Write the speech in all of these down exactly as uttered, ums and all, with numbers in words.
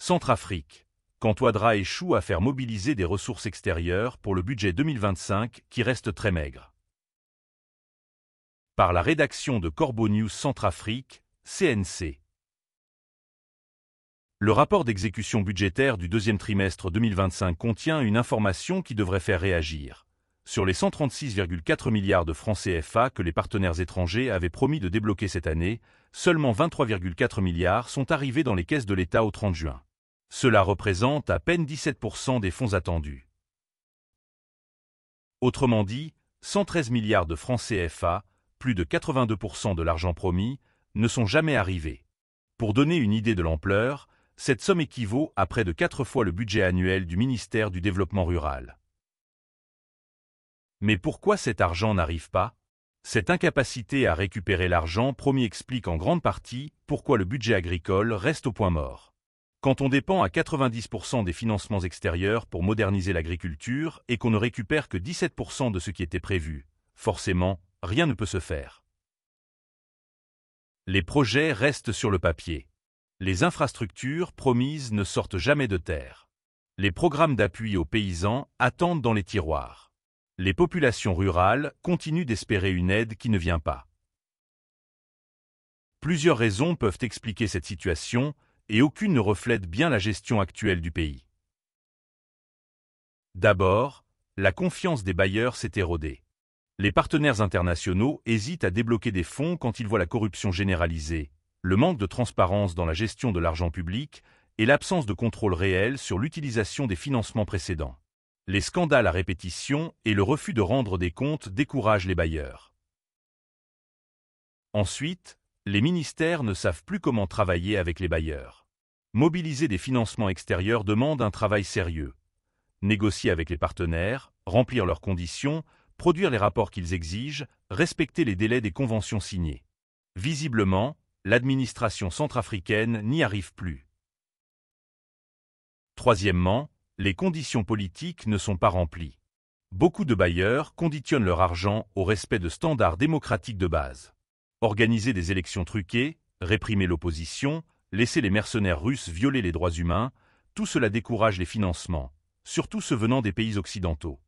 Centrafrique. Quand Ouattara échoue à faire mobiliser des ressources extérieures pour le budget deux mille vingt-cinq qui reste très maigre. Par la rédaction de Corbeau News Centrafrique, C N C. Le rapport d'exécution budgétaire du deuxième trimestre deux mille vingt-cinq contient une information qui devrait faire réagir. Sur les cent trente-six virgule quatre milliards de francs C F A que les partenaires étrangers avaient promis de débloquer cette année, seulement vingt-trois virgule quatre milliards sont arrivés dans les caisses de l'État au trente juin. Cela représente à peine dix-sept pour cent des fonds attendus. Autrement dit, cent treize milliards de francs C F A, plus de quatre-vingt-deux pour cent de l'argent promis, ne sont jamais arrivés. Pour donner une idée de l'ampleur, cette somme équivaut à près de quatre fois le budget annuel du ministère du Développement rural. Mais pourquoi cet argent n'arrive pas? Cette incapacité à récupérer l'argent promis explique en grande partie pourquoi le budget agricole reste au point mort. Quand on dépend à quatre-vingt-dix pour cent des financements extérieurs pour moderniser l'agriculture et qu'on ne récupère que dix-sept pour cent de ce qui était prévu, forcément, rien ne peut se faire. Les projets restent sur le papier. Les infrastructures promises ne sortent jamais de terre. Les programmes d'appui aux paysans attendent dans les tiroirs. Les populations rurales continuent d'espérer une aide qui ne vient pas. Plusieurs raisons peuvent expliquer cette situation, et aucune ne reflète bien la gestion actuelle du pays. D'abord, la confiance des bailleurs s'est érodée. Les partenaires internationaux hésitent à débloquer des fonds quand ils voient la corruption généralisée, le manque de transparence dans la gestion de l'argent public et l'absence de contrôle réel sur l'utilisation des financements précédents. Les scandales à répétition et le refus de rendre des comptes découragent les bailleurs. Ensuite, les ministères ne savent plus comment travailler avec les bailleurs. Mobiliser des financements extérieurs demande un travail sérieux. Négocier avec les partenaires, remplir leurs conditions, produire les rapports qu'ils exigent, respecter les délais des conventions signées. Visiblement, l'administration centrafricaine n'y arrive plus. Troisièmement, les conditions politiques ne sont pas remplies. Beaucoup de bailleurs conditionnent leur argent au respect de standards démocratiques de base. Organiser des élections truquées, réprimer l'opposition, laisser les mercenaires russes violer les droits humains, tout cela décourage les financements, surtout ceux venant des pays occidentaux.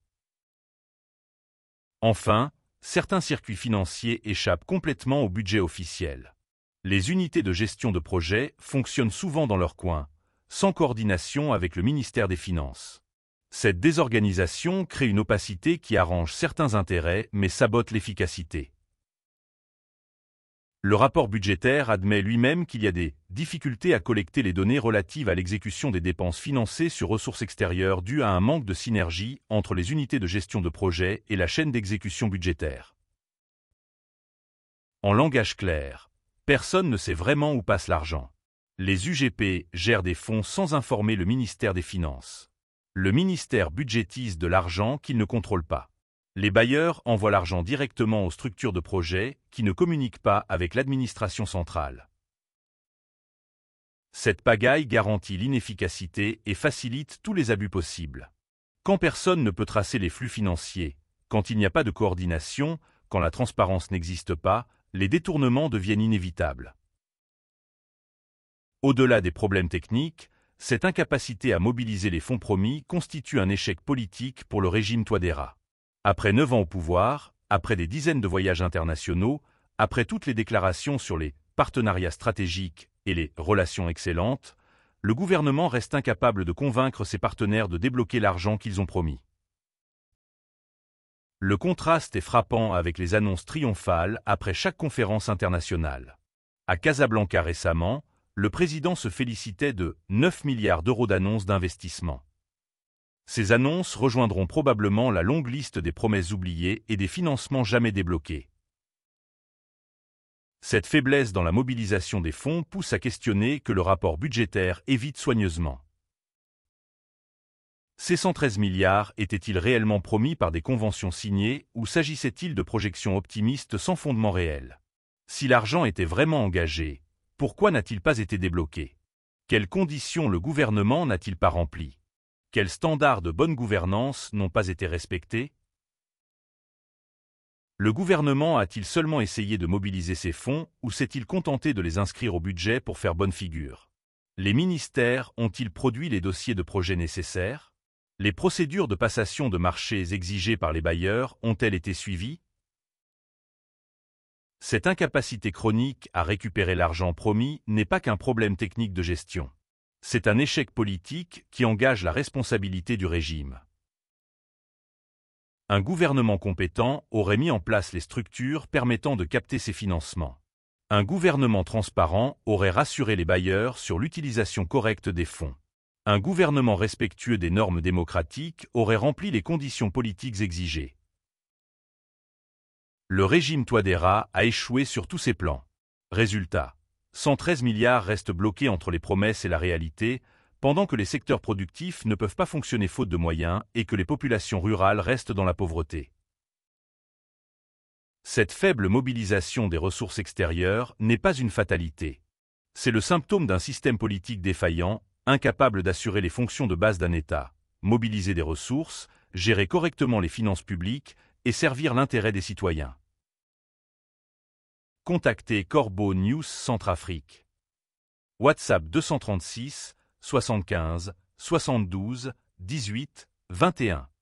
Enfin, certains circuits financiers échappent complètement au budget officiel. Les unités de gestion de projet fonctionnent souvent dans leur coin, sans coordination avec le ministère des Finances. Cette désorganisation crée une opacité qui arrange certains intérêts mais sabote l'efficacité. Le rapport budgétaire admet lui-même qu'il y a des difficultés à collecter les données relatives à l'exécution des dépenses financées sur ressources extérieures dues à un manque de synergie entre les unités de gestion de projet et la chaîne d'exécution budgétaire. En langage clair, personne ne sait vraiment où passe l'argent. Les U G P gèrent des fonds sans informer le ministère des Finances. Le ministère budgétise de l'argent qu'il ne contrôle pas. Les bailleurs envoient l'argent directement aux structures de projet qui ne communiquent pas avec l'administration centrale. Cette pagaille garantit l'inefficacité et facilite tous les abus possibles. Quand personne ne peut tracer les flux financiers, quand il n'y a pas de coordination, quand la transparence n'existe pas, les détournements deviennent inévitables. Au-delà des problèmes techniques, cette incapacité à mobiliser les fonds promis constitue un échec politique pour le régime Touadéra. Après neuf ans au pouvoir, après des dizaines de voyages internationaux, après toutes les déclarations sur les partenariats stratégiques et les relations excellentes, le gouvernement reste incapable de convaincre ses partenaires de débloquer l'argent qu'ils ont promis. Le contraste est frappant avec les annonces triomphales après chaque conférence internationale. À Casablanca récemment, le président se félicitait de neuf milliards d'euros d'annonces d'investissement. Ces annonces rejoindront probablement la longue liste des promesses oubliées et des financements jamais débloqués. Cette faiblesse dans la mobilisation des fonds pousse à questionner que le rapport budgétaire évite soigneusement. Ces cent treize milliards étaient-ils réellement promis par des conventions signées ou s'agissait-il de projections optimistes sans fondement réel? Si l'argent était vraiment engagé, pourquoi n'a-t-il pas été débloqué? Quelles conditions le gouvernement n'a-t-il pas remplies? Quels standards de bonne gouvernance n'ont pas été respectés? Le gouvernement a-t-il seulement essayé de mobiliser ces fonds ou s'est-il contenté de les inscrire au budget pour faire bonne figure? Les ministères ont-ils produit les dossiers de projets nécessaires? Les procédures de passation de marchés exigées par les bailleurs ont-elles été suivies? Cette incapacité chronique à récupérer l'argent promis n'est pas qu'un problème technique de gestion. C'est un échec politique qui engage la responsabilité du régime. Un gouvernement compétent aurait mis en place les structures permettant de capter ces financements. Un gouvernement transparent aurait rassuré les bailleurs sur l'utilisation correcte des fonds. Un gouvernement respectueux des normes démocratiques aurait rempli les conditions politiques exigées. Le régime Touadéra a échoué sur tous ses plans. Résultat, cent treize milliards restent bloqués entre les promesses et la réalité, pendant que les secteurs productifs ne peuvent pas fonctionner faute de moyens et que les populations rurales restent dans la pauvreté. Cette faible mobilisation des ressources extérieures n'est pas une fatalité. C'est le symptôme d'un système politique défaillant, incapable d'assurer les fonctions de base d'un État, mobiliser des ressources, gérer correctement les finances publiques et servir l'intérêt des citoyens. Contactez Corbeau News Centrafrique. WhatsApp deux cent trente-six, soixante-quinze, soixante-douze, dix-huit, vingt et un.